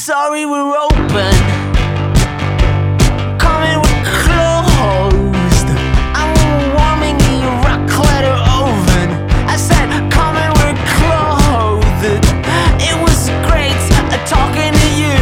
sorry we're open. Coming with closed. I'm warming your rock letter oven. I said coming with clothed. It was great talking to you.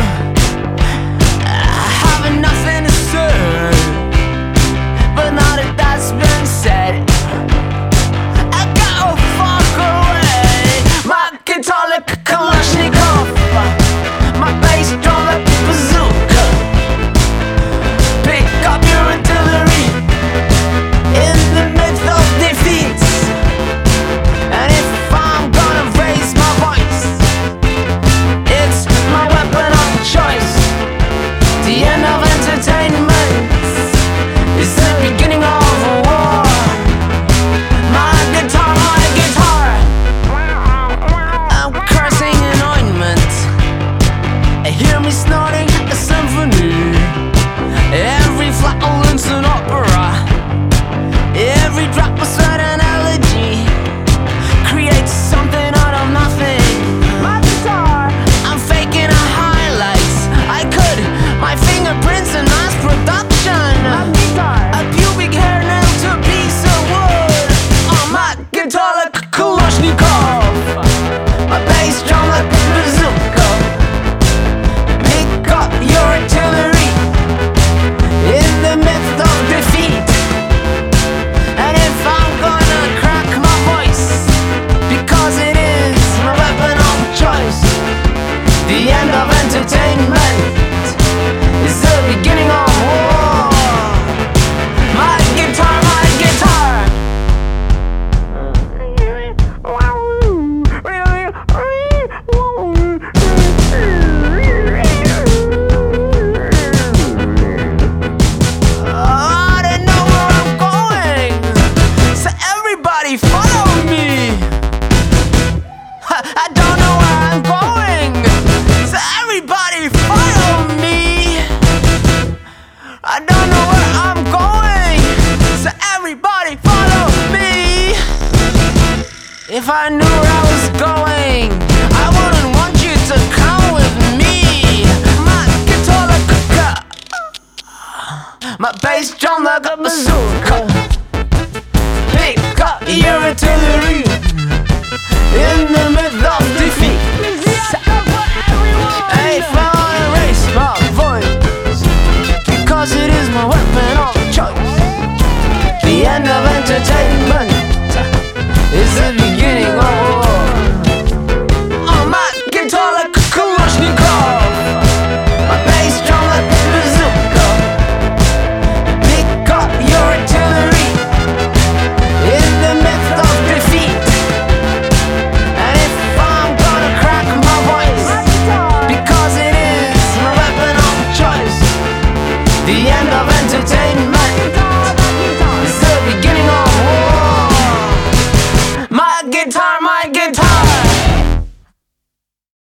Having nothing to say, but now that that's been said, I gotta fuck away. My guitar like a Kalashnikov, my bass drum like a bazooka. Pick up your artillery in the midst of defeats. And if I'm gonna raise my voice, it's my weapon of choice. The end of entertainment is the beginning of a war. My guitar, I'm cursing an ointment. Hear me snorting a symphony. Every flatulence an opera. Every drop of sweat an elegy. Creates something out of nothing. My guitar, I'm faking a highlights. I could, my fingerprints in mass production. My guitar, a pubic hair nailed to a piece of wood. On my guitar like a Kalashnikov, my bass drum like a bazooka. Pick up your artillery in the midst of defeat. And if I'm gonna crack my voice, because it is my weapon of choice, the end of entertainment is the beginning of war. My guitar, my guitar. I don't know where I'm going, so everybody follow me. I don't know where I'm going, so everybody follow me. I don't know where I'm going, so everybody follow me. If I knew where I was going, I wouldn't want you to come with me. My guitar like a my bass drum like a bazooka.